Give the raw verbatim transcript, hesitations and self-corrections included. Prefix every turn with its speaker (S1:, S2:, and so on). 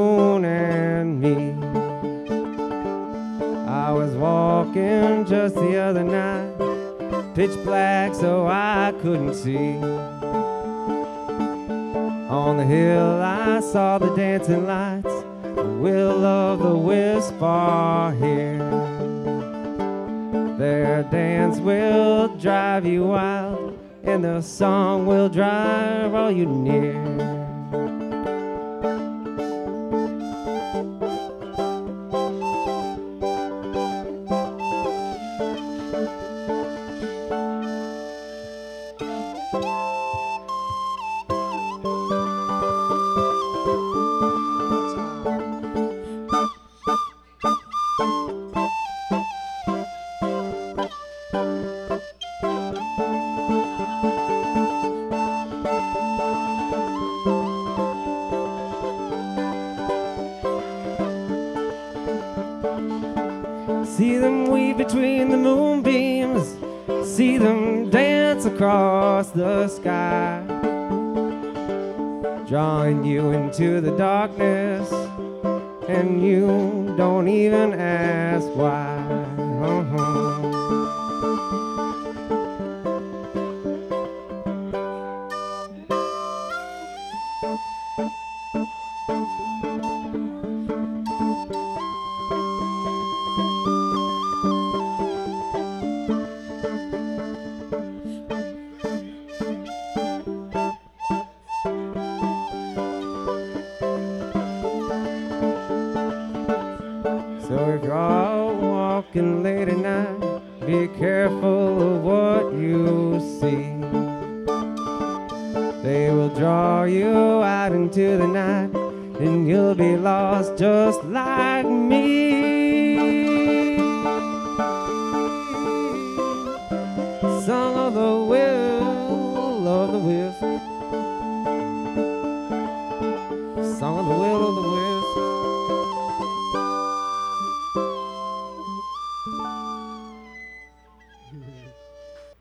S1: moon and me. I was walking just the other night, pitch black so I couldn't see. On the hill I saw the dancing lights, the will of the wisp are here. Their dance will drive you wild, and their song will drive all you near. See them weave between the moonbeams, see them dance across the sky, drawing you into the darkness, and you don't even ask why. Uh-huh. So if you're out walking late at night, be careful of what you see. They will draw you out into the night, and you'll be lost just like me. Song of the will of the wisp.